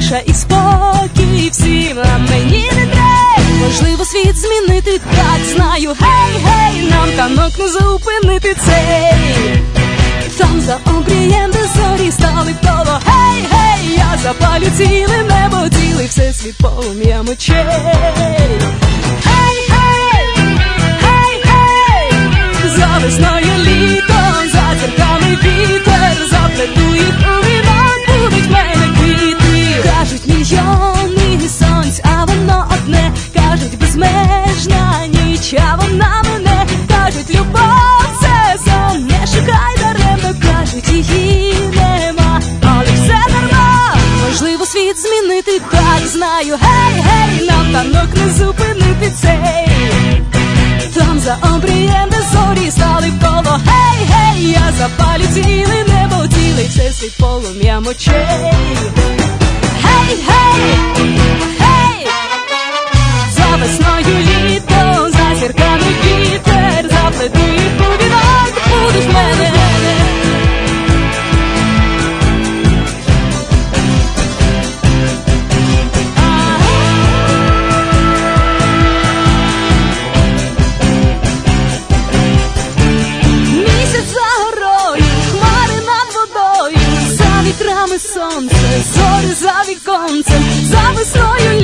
тиша і спокій всім, а мені не треба. Можливо світ змінити, так знаю. Гей, гей, нам танок не зупинити цей. Там за обрієм, де зорі стали коло. Гей, гей, я запалю ціле небо, цілий всесвіт полум'ям очей. Гей, гей, гей, гей, за весною літо, за зірками вітер, заплету їх у вінок, будуть в мене квіти. Кажуть мільйони сонць, а воно одне. Кажуть безмежна ніч, а вона мене. Кажуть любов це сон, не шукай даремно. Кажуть її нема, але все дарма. Можливо світ змінити, так знаю. Гей, гей, нам танок не зупинити цей. Там за обрієм, де зорі стали коло. Гей, гей, я запалю ціле небо, цілий всесвіт полум'ям очей. Гей, гей, гей, за весною літо, за зірками вітер, заплету їх у вінок, будуть в мене. Сонце, зорі за віконцем, за весною